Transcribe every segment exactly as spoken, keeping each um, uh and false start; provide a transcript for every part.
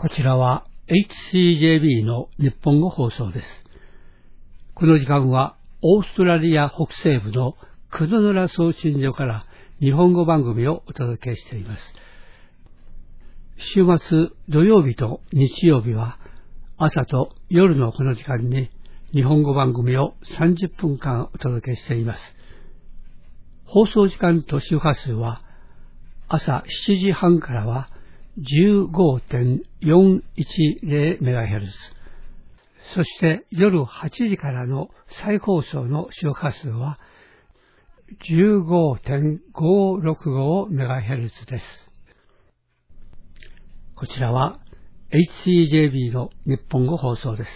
こちらは エイチシージェービー の日本語放送です。この時間はオーストラリア北西部のクドヌラ送信所から日本語番組をお届けしています。週末土曜日と日曜日は朝と夜のこの時間に日本語番組をさんじゅっぷんかんお届けしています。放送時間と周波数は朝しちじはんからは じゅうごてんよんいちゼロメガヘルツ、そして夜はちじからの再放送の周波数は じゅうごてんごろくごメガヘルツ です。こちらは エイチシージェービー の日本語放送です。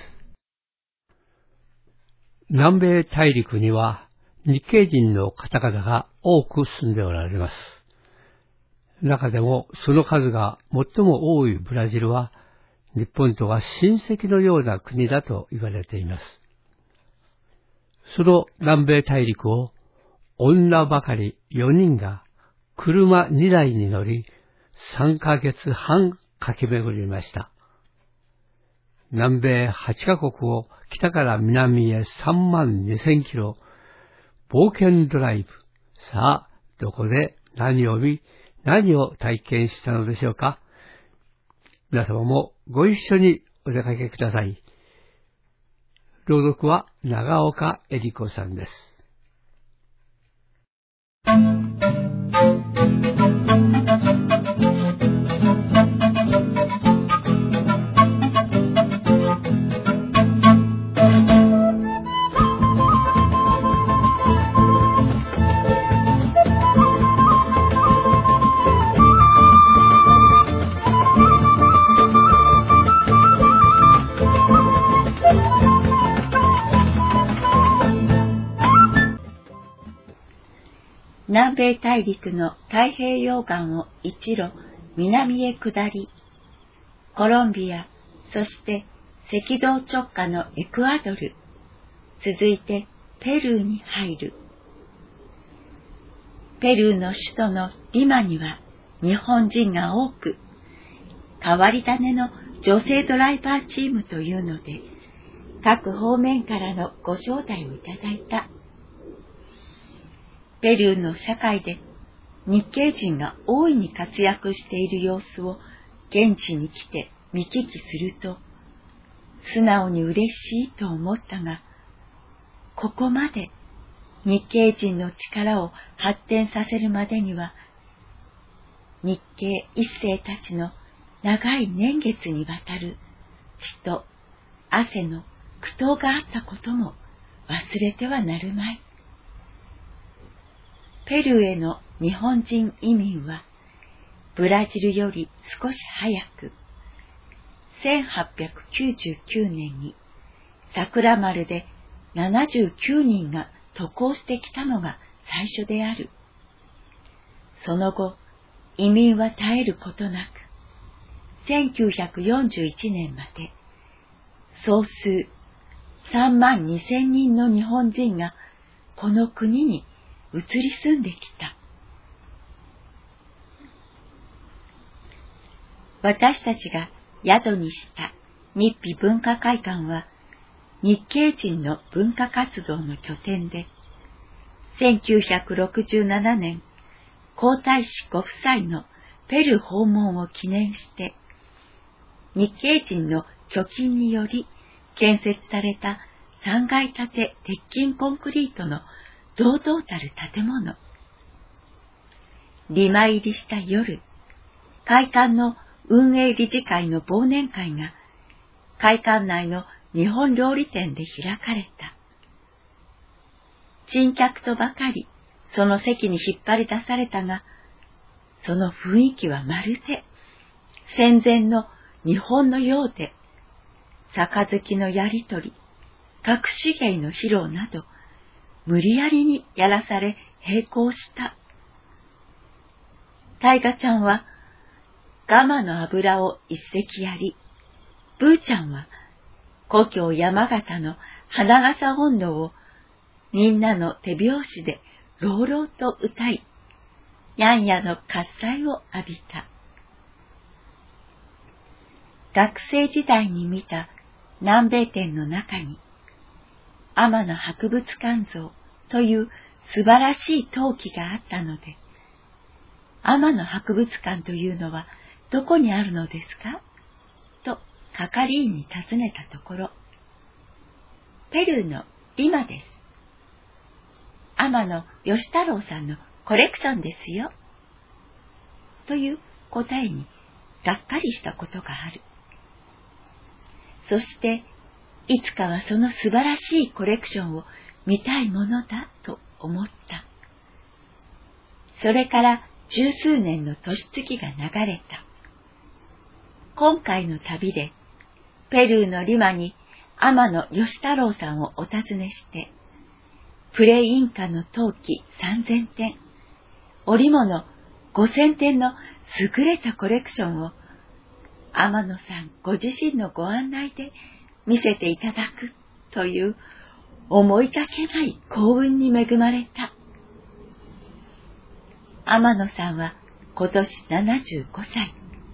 南米大陸には日系人の方々が多く住んでおられます。中でもその数が最も多いブラジルは日本とは親戚のような国だと言われています。その南米大陸を女ばかりよにんが車にだいに乗りさんかげつはん駆け巡りました。南米はちカ国を北から南へさんまんにせんキロ冒険ドライブ。さあ、どこで何を見、何を体験したのでしょうか。皆様もご一緒にお出かけください。朗読は長岡恵里子さんです。 南米大陸の太平洋岸を一路南へ下り、コロンビア、そして赤道直下のエクアドル、続いてペルーに入る。ペルーの首都のリマには日本人が多く、変わり種の女性ドライバーチームというので、各方面からのご招待をいただいた。ペルーの社会で日系人が大いに活躍している様子を現地に来て見聞きすると、素直に嬉しいと思ったが、ここまで日系人の力を発展させるまでには、日系一世たちの長い年月にわたる血と汗の苦闘があったことも忘れてはなるまい。ペルーへの日本人移民は、ブラジルより少し早く、せんはっぴゃくきゅうじゅうきゅうねんに桜丸でななじゅうきゅうにんが渡航してきたのが最初である。その後、移民は絶えることなく、せんきゅうひゃくよんじゅういちねんまで、総数さんまんにせんにんの日本人がこの国に移り住んできた。私たちが宿にした日比文化会館は日系人の文化活動の拠点で、せんきゅうひゃくろくじゅうななねん皇太子ご夫妻のペルー訪問を記念して、日系人の拠金により建設されたさんがい建て鉄筋コンクリートの堂々たる建物。リマ入りした夜、会館の運営理事会の忘年会が会館内の日本料理店で開かれた。珍客とばかりその席に引っ張り出されたが、その雰囲気はまるで戦前の日本のようで、杯のやりとり、隠し芸の披露など、無理やりにやらされ並行した。タイガちゃんはガマの油を一滴やり、ブーちゃんは故郷山形の花笠音頭をみんなの手拍子で朗々と歌い、ヤンヤの喝采を浴びた。 学生時代に見た南米展の中に、天野博物館像という素晴らしい陶器があったので、天野博物館というのはどこにあるのですかと係員に尋ねたところ、ペルーのリマです。天野義太郎さんのコレクションですよ。という答えにがっかりしたことがある。そして、いつかはその素晴らしいコレクションを見たいものだと思った。それから十数年の年月が流れた。今回の旅で、ペルーのリマに天野義太郎さんをお訪ねして、プレインカの陶器さんぜんてん、織物ごせんてんの優れたコレクションを天野さんご自身のご案内で見せていただくという思いがけない幸運に恵まれた。天野さんは今年ななじゅうごさい。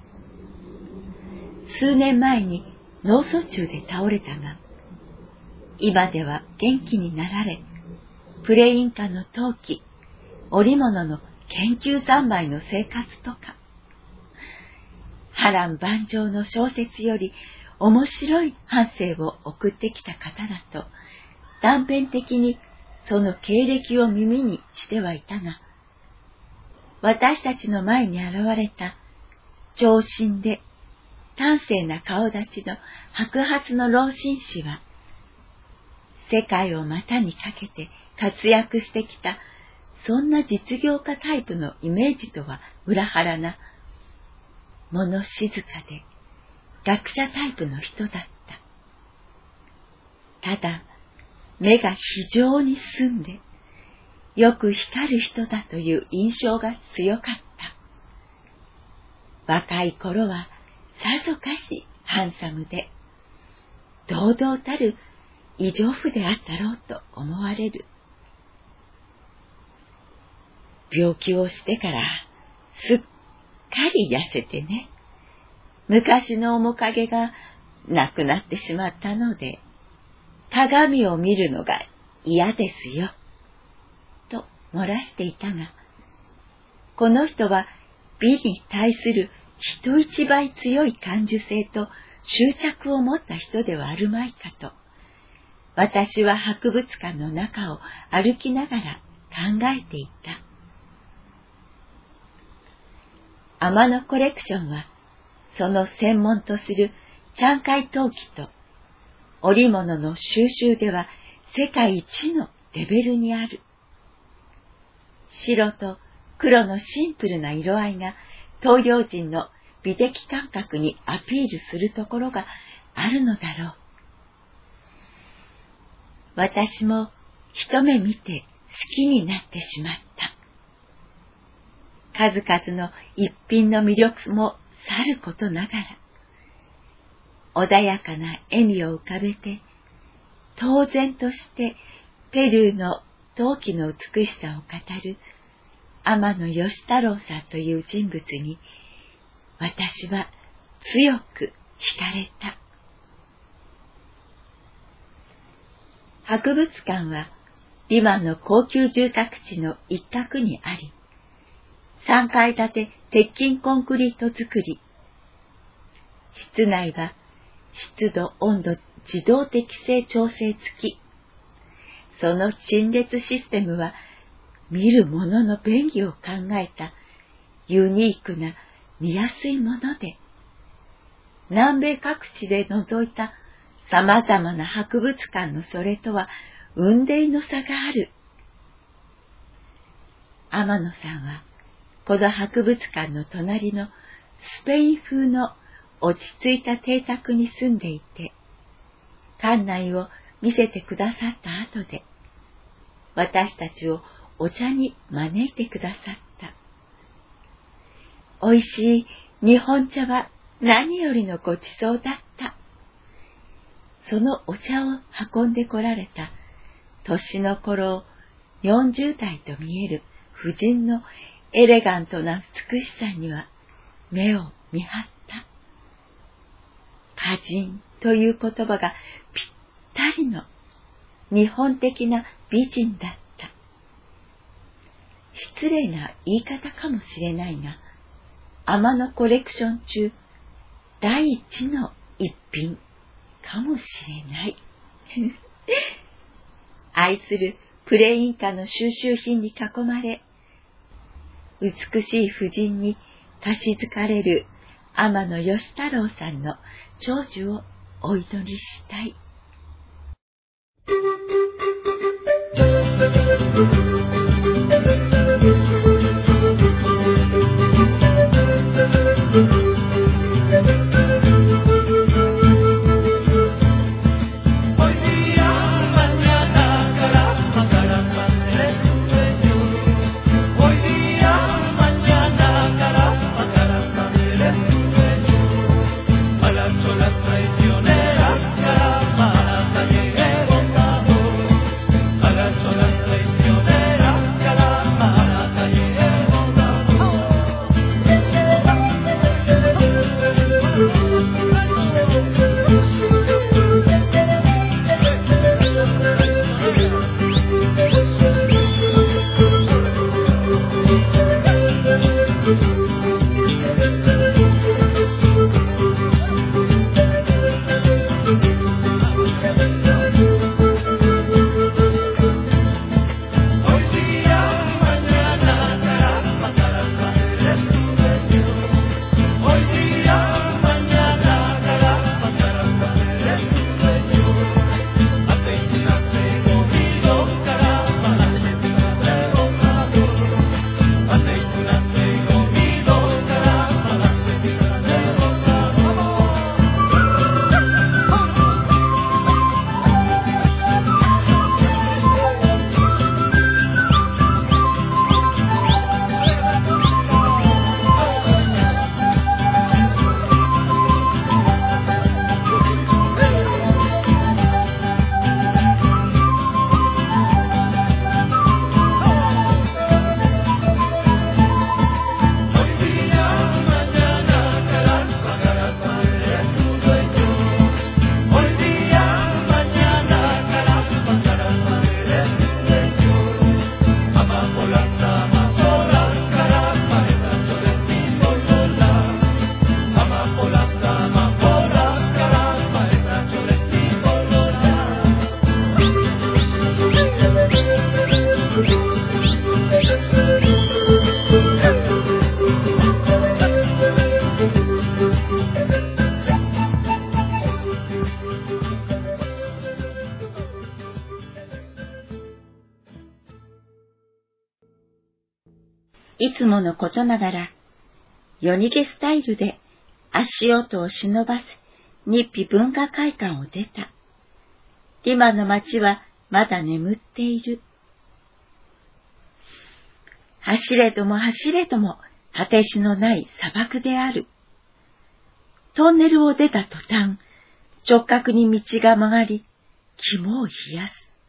数年前に脳卒中で倒れたが、今では元気になられ、プレインカの陶器、織物の研究三昧の生活とか、波乱万丈の小説より面白い半生を送ってきた方だと、断片的にその経歴を耳にしてはいたが、私たちの前に現れた長身で端正な顔立ちの白髪の老紳士は、世界を股にかけて活躍してきた、そんな実業家タイプのイメージとは裏腹な、物静かで学者タイプの人だった。ただ、目が非常に澄んで、よく光る人だという印象が強かった。若い頃はさぞかしハンサムで、堂々たる異常婦であったろうと思われる。病気をしてからすっかり痩せてね、昔の面影がなくなってしまったので、鏡を見るのが嫌ですよ、と漏らしていたが、この人は美に対する人一倍強い感受性と執着を持った人ではあるまいかと、私は博物館の中を歩きながら考えていた。天野コレクションは、その専門とするチャンカイ陶器と織物の収集では世界一のレベルにある。白と黒のシンプルな色合いが東洋人の美的感覚にアピールするところがあるのだろう。私も一目見て好きになってしまった。数々の一品の魅力もさることながら、穏やかな笑みを浮かべて、当然としてペルーの陶器の美しさを語る天野義太郎さんという人物に、私は強く惹かれた。博物館はリマの高級住宅地の一角にあり、さんかい建て鉄筋コンクリート造り。室内は湿度温度自動適正調整付き。その陳列システムは見る者の便宜を考えたユニークな見やすいもので、南米各地で覗いた様々な博物館のそれとは雲泥の差がある。天野さんはこの博物館の隣のスペイン風の落ち着いた邸宅に住んでいて、館内を見せてくださった後で、私たちをお茶に招いてくださった。おいしい日本茶は何よりのごちそうだった。そのお茶を運んでこられた年の頃よんじゅうだいと見える婦人のエレガントな美しさには目を見張った。 歌人という言葉がぴったりの日本的な美人だった。失礼な言い方かもしれないが、天野コレクション中第一の一品かもしれない。愛するプレインカの収集品に囲まれ、美しい婦人にたしずかれる天野義太郎さんの長寿をお祈りしたい。いつものことながら、夜逃げスタイルで足音を忍ばせ、日比文化会館を出た。今の街はまだ眠っている。走れとも走れとも果てしのない砂漠である。トンネルを出た途端、直角に道が曲がり、肝を冷やす。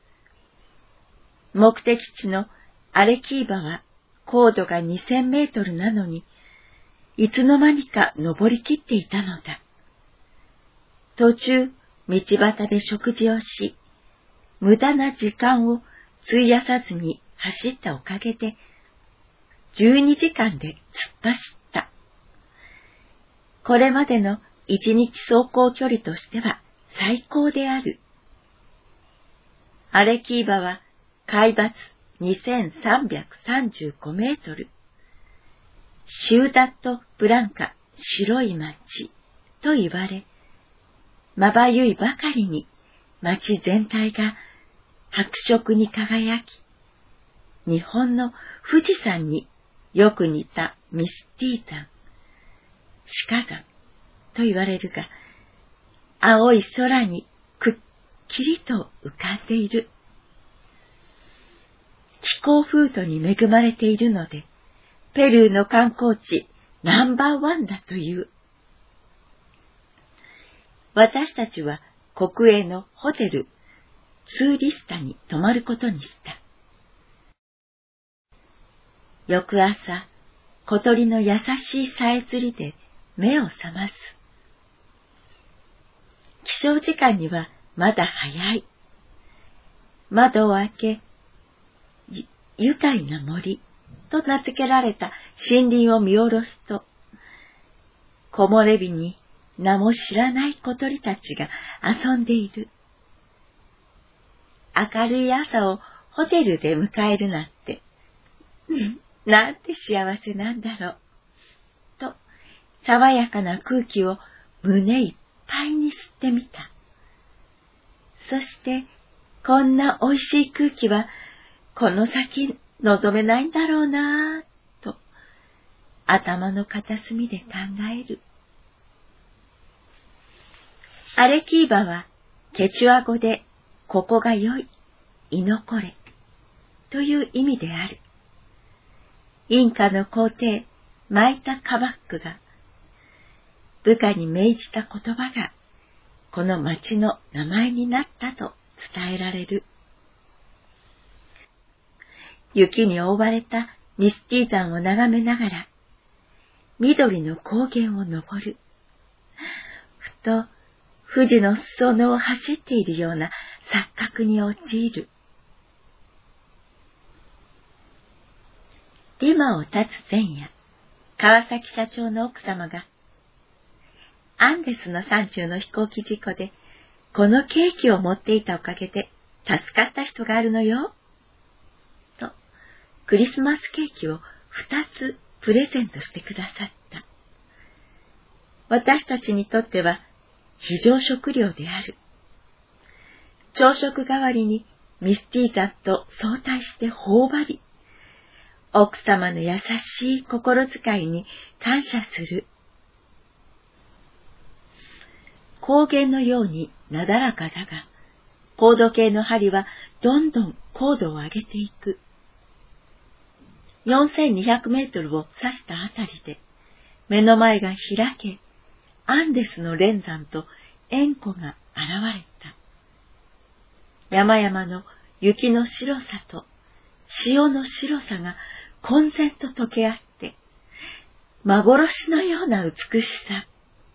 目的地のアレキーバは高度がにせんメートルなのに、いつの間にか登りきっていたのだ。途中、道端で食事をし、無駄な時間を費やさずに走ったおかげで、じゅうにじかんで突っ走った。これまでの一日走行距離としては最高である。アレキーバは海抜にせんさんびゃくさんじゅうごメートル。シウダット・ブランカ、白い町と言われ、まばゆいばかりに町全体が白色に輝き、日本の富士山によく似たミスティー山、鹿山と言われるが、青い空にくっきりと浮かんでいる。気候風土に恵まれているので、ペルーの観光地ナンバーワンだという。私たちは国営のホテルツーリスタに泊まることにした。翌朝、小鳥の優しいさえずりで目を覚ます。 起床時間にはまだ早い。窓を開け、愉快な森と名付けられた森林を見下ろすと、木漏れ日に名も知らない小鳥たちが遊んでいる。明るい朝をホテルで迎えるなんて、なんて幸せなんだろう、と、爽やかな空気を胸いっぱいに吸ってみた。そして、こんな美味しい空気は、この先望めないんだろうなぁ、と、頭の片隅で考える。アレキーバは、ケチュア語で、ここが良い、居残れ、という意味である。インカの皇帝、マイタ・カバックが、部下に命じた言葉が、この町の名前になったと伝えられる。雪に覆われたミスティー山を眺めながら、緑の高原を登る。ふと、富士の裾野を走っているような錯覚に陥る。リマを立つ前夜、川崎社長の奥様が、アンデスの山中の飛行機事故で、このケーキを持っていたおかげで助かった人があるのよ。と、クリスマスケーキを二つプレゼントしてくださった。私たちにとっては非常食料である。朝食代わりにミスティー山と相対して頬張り、奥様の優しい心遣いに感謝する。高原のようになだらかだが、高度計の針はどんどん高度を上げていく。よんせんにひゃくメートルを指したあたりで、目の前が開け、アンデスの連山と塩湖が現れた。山々の雪の白さと潮の白さが混然と溶け合って、幻のような美しさ。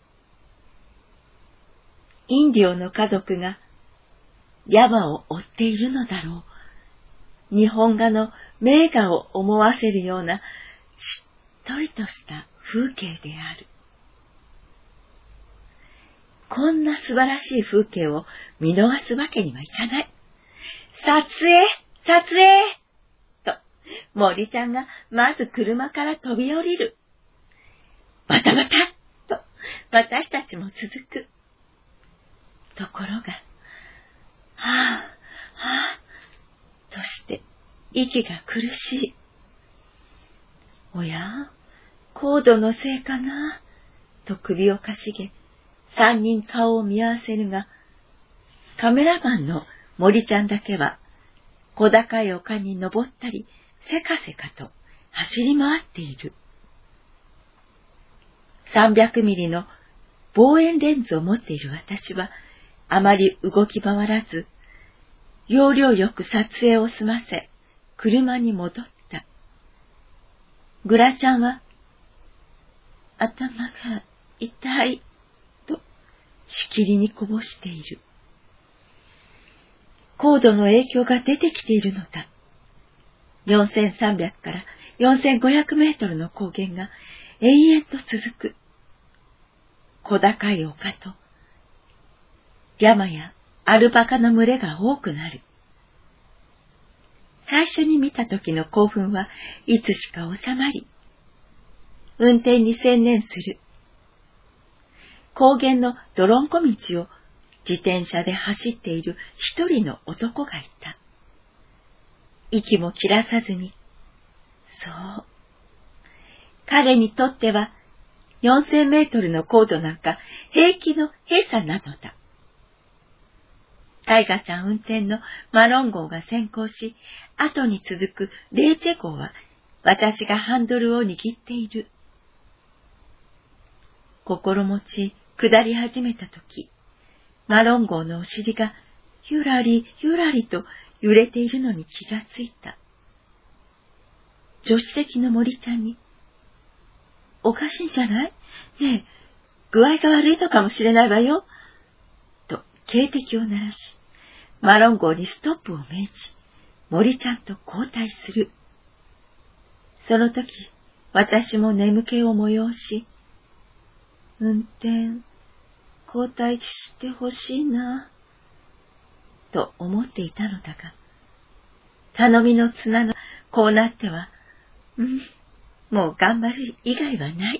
インディオの家族が山を追っているのだろう。日本画の名画を思わせるようなしっとりとした風景である。こんな素晴らしい風景を見逃すわけにはいかない。撮影撮影と、森ちゃんがまず車から飛び降りる。バタバタと、私たちも続く。ところが、はぁ、はぁ、として息が苦しい。おや、高度のせいかな、と首をかしげ、三人顔を見合わせるが、カメラマンの森ちゃんだけは、小高い丘に登ったり、せかせかと走り回っている。さんびゃくミリの望遠レンズを持っている私は、あまり動き回らず、要領よく撮影を済ませ、車に戻った。グラちゃんは、頭が痛い、と、しきりにこぼしている。高度の影響が出てきているのだ。よんせんさんびゃくからよんせんごひゃくメートルの高原が永遠と続く。小高い丘と、山やアルパカの群れが多くなる。最初に見た時の興奮はいつしか収まり、運転に専念する。高原の泥んこ道を自転車で走っている一人の男がいた。息も切らさずに、そう。彼にとってはよんせんメートルの高度なんか平気の閉鎖なのだ。タイガちゃん運転のマロン号が先行し、後に続くレーチェ号は私がハンドルを握っている。心持ち下り始めたとき、マロン号のお尻がゆらりゆらりと揺れているのに気がついた。助手席の森ちゃんに、おかしいんじゃない？ねえ、具合が悪いのかもしれないわよ。 警笛を鳴らし、マロン号にストップを命じ、森ちゃんと交代する。その時、私も眠気を催し、運転、交代してほしいな、と思っていたのだが、頼みの綱のこうなっては、うん、もう頑張る以外はない。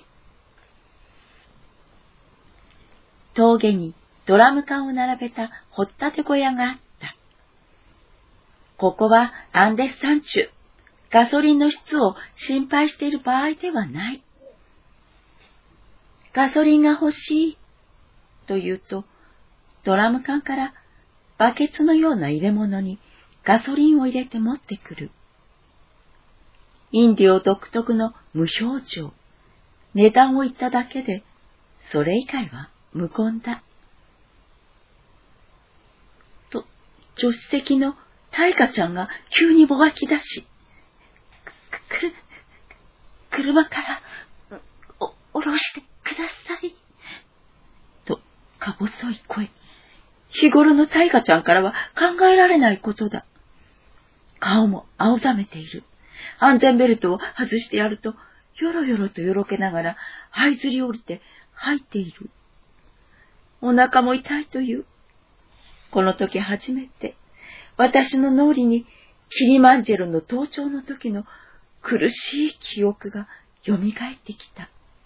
峠にドラム缶を並べた掘ったて小屋があった。ここはアンデス山中、ガソリンの質を心配している場合ではない。ガソリンが欲しい、と言うと、ドラム缶からバケツのような入れ物にガソリンを入れて持ってくる。インディオ独特の無表情、値段を言っただけで、それ以外は無言だ。と、助手席のタイカちゃんが急にぼわき出し、く、くる、車から、お、降ろしてください。と、か細い声。日頃のタイカちゃんからは考えられないことだ。顔も青ざめている。安全ベルトを外してやると、よろよろとよろけながら、這いずり降りて吐いている。お腹も痛いという。この時初めて、私の脳裏にキリマンジェロの登頂の時の苦しい記憶が蘇ってきた。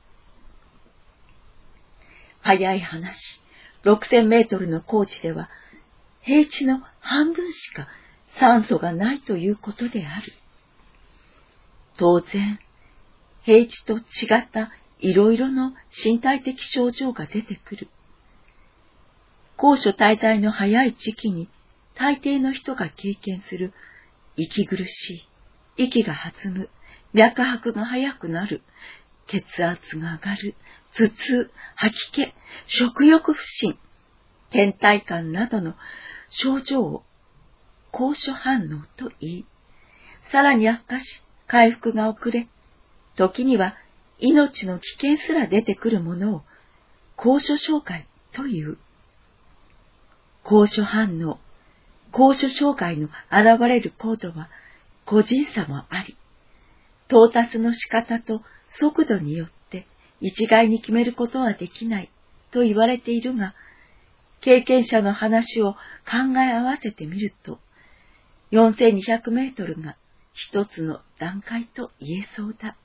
早い話、ろくせんメートルの高地では、平地の半分しか酸素がないということである。当然、平地と違ったいろいろの身体的症状が出てくる。高所滞在の早い時期に大抵の人が経験する息苦しい、息が弾む、脈拍が速くなる、血圧が上がる、頭痛、吐き気、食欲不振、倦怠感などの症状を高所反応と言い、さらに悪化し回復が遅れ、時には命の危険すら出てくるものを高所障害という。高所反応、高所障害の現れる高度は個人差もあり、到達の仕方と速度によって一概に決めることはできないと言われているが、経験者の話を考え合わせてみると、よんせんにひゃくメートルが一つの段階と言えそうだ。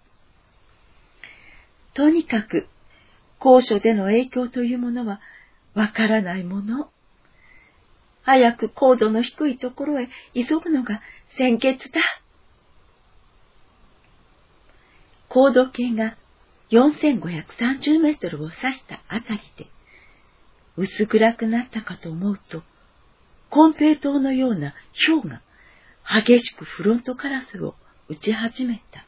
とにかく、高所での影響というものはわからないもの。早く高度の低いところへ急ぐのが先決だ。高度計がよんせんごひゃくさんじゅうメートルを指したあたりで、薄暗くなったかと思うと、金平糖のような氷が激しくフロントガラスを打ち始めた。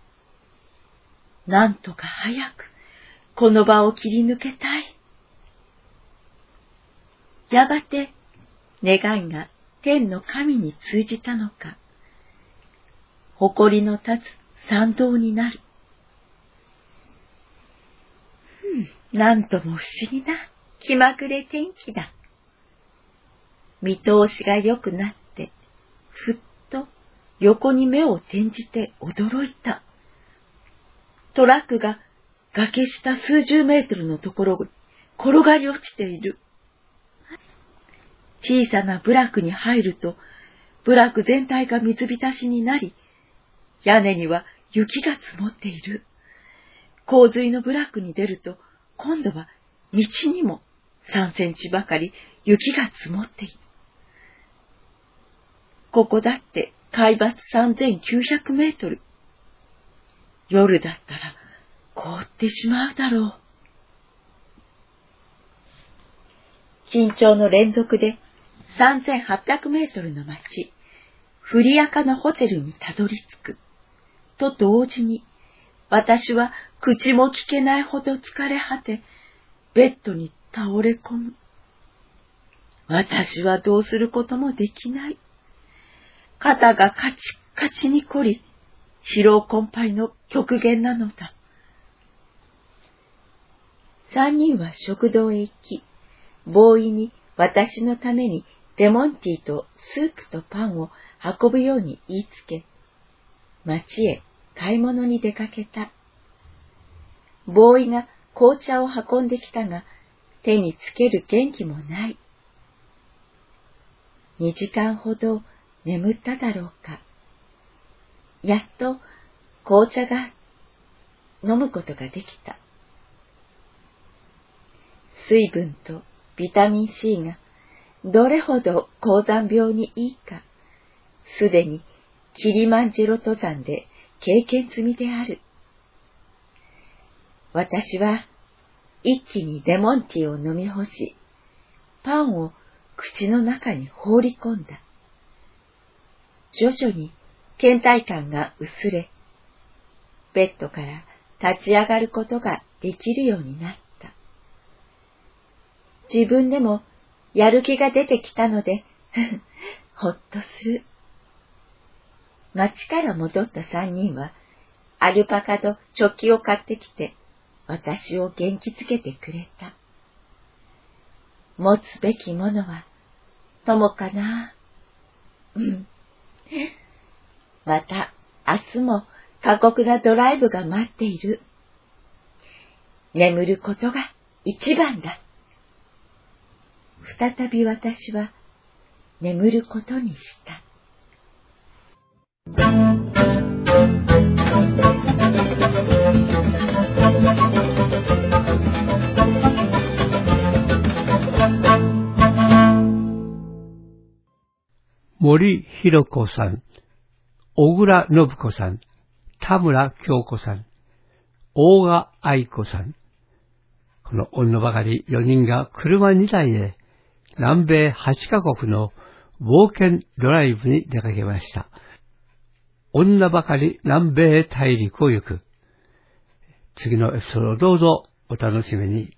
なんとか早くこの場を切り抜けたい。やがて願いが天の神に通じたのか、誇りの立つ参道になる。うん、なんとも不思議な気まぐれ天気だ。見通しが良くなって、ふっと横に目を転じて驚いた。トラックが崖下数十メートルのところに転がり落ちている。小さな部落に入ると、部落全体が水浸しになり、屋根には雪が積もっている。洪水の部落に出ると、今度は道にもさんセンチばかり雪が積もっている。ここだって海抜さんぜんきゅうひゃくメートル。夜だったら凍ってしまうだろう。緊張の連続でさんぜんはっぴゃくメートルの町、フリアカのホテルにたどり着く。と同時に、私は口も聞けないほど疲れ果て、ベッドに倒れ込む。私はどうすることもできない。肩がカチッカチに凝り、疲労困憊の極限なのだ。三人は食堂へ行き、ボーイに私のためにレモンティーとスープとパンを運ぶように言いつけ、町へ買い物に出かけた。ボーイが紅茶を運んできたが、手につける元気もない。二時間ほど眠っただろうか。やっと紅茶が飲むことができた。水分とビタミン C がどれほど高山病にいいか、すでにキリマンジェロ登山で経験済みである。私は一気にレモンティーを飲み干し、パンを口の中に放り込んだ。徐々に倦怠感が薄れ、ベッドから立ち上がることができるようになった。自分でもやる気が出てきたので、ほっとする。町から戻った三人は、アルパカとチョッキを買ってきて、私を元気づけてくれた。持つべきものは友かな。うん。また明日も過酷なドライブが待っている。眠ることが一番だ。再び私は眠ることにした。 森弘子さん、小倉信子さん、田村京子さん、大賀愛子さん。この女ばかりよにんが車にだいで南米はちカ国の冒険ドライブに出かけました。女ばかり南米大陸を行く。次のエピソードをどうぞお楽しみに。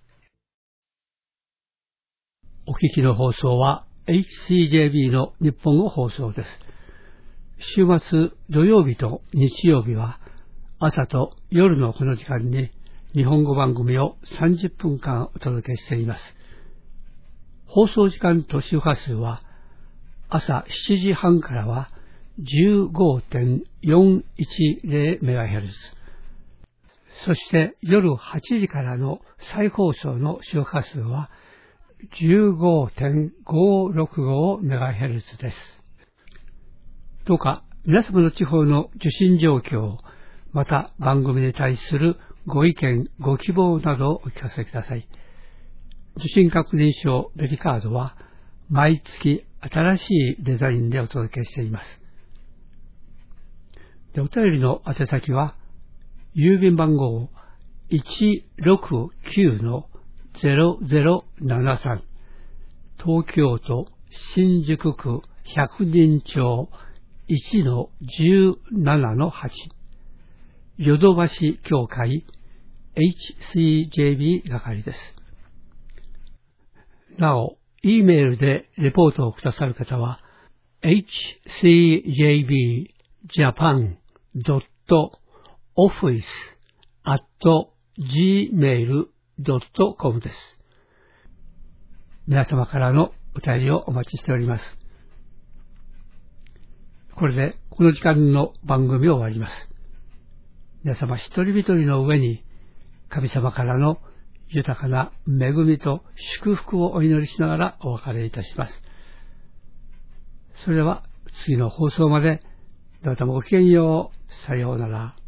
お聞きの放送は エイチシージェービー の日本語放送です。週末土曜日と日曜日は朝と夜のこの時間に日本語番組をさんじゅっぷんかんお届けしています。放送時間と周波数は朝しちじはんからは じゅうごてんよんいちゼロメガヘルツ、そして夜はちじからの再放送の周波数は じゅうごてんごろくごメガヘルツ です。どうか皆様の地方の受信状況、また番組に対するご意見、ご希望などをお聞かせください。受信確認証ベリカードは毎月新しいデザインでお届けしています。で、お便りの宛先は郵便番号 いちろくきゅうのゼロゼロななさん、東京都新宿区百人町 いちのじゅうななのはち、ヨドバシ協会 エイチシージェービー 係です。なお、E メールでレポートをくださる方は エイチシージェービージャパンドットオフィスアットジーメールドットコム です。皆様からのお便りをお待ちしております。これでこの時間の番組を終わります。皆様一人一人の上に神様からの豊かな恵みと祝福をお祈りしながらお別れいたします。それでは次の放送までどうぞごきげんよう。さようなら。